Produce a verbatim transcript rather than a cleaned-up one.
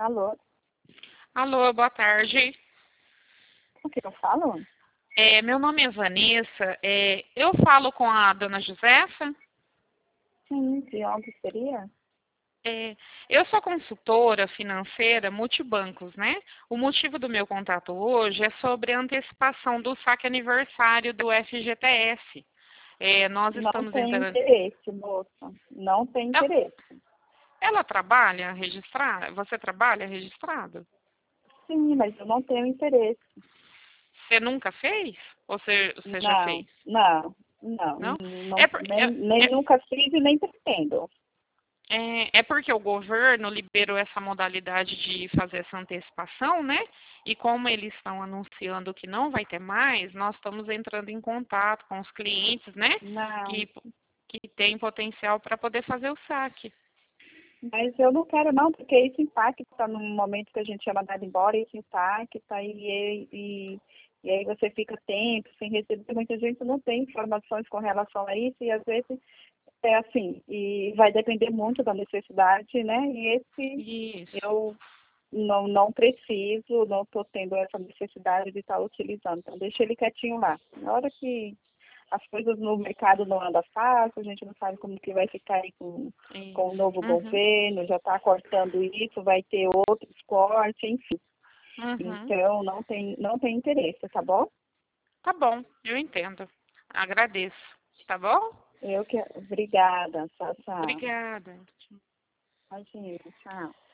Alô? Alô, boa tarde. O que eu falo? É, meu nome é Vanessa. É, eu falo com a dona Josefa. Sim, de onde seria? É, eu sou consultora financeira multibancos, né? O motivo do meu contato hoje é sobre a antecipação do saque aniversário do F G T S. É, nós Não estamos tem entrando. interesse, moça. Não tem Ela, interesse. ela trabalha registrada? Você trabalha registrado? Sim, mas eu não tenho interesse. Você nunca fez? Ou você, você já Não, fez? não, não. Não? não É, por- nem, é, nem é nunca fiz e nem pretendo. É, é porque o governo liberou essa modalidade de fazer essa antecipação, né? E como eles estão anunciando que não vai ter mais, nós estamos entrando em contato com os clientes, né? Não, Que, que tem potencial para poder fazer o saque. mas eu não quero não, porque isso impacta no momento que a gente é mandado embora, isso impacta e, e, e aí você fica tempo sem receber. Muita gente não tem informações com relação a isso e às vezes é assim, e vai depender muito da necessidade, né? E esse Isso. eu não, não preciso, não estou tendo essa necessidade de estar utilizando. Então deixa ele quietinho lá. Na hora que as coisas no mercado não andam fácil, a gente não sabe como que vai ficar aí com, com o Isso. novo Uhum. governo, já está cortando isso, vai ter outros cortes, enfim. Uhum. Então não tem, não tem interesse, tá bom? Tá bom, eu entendo. Agradeço. Tá bom? Eu que. Obrigada, tchau, tchau. Obrigada. Imagina, tchau.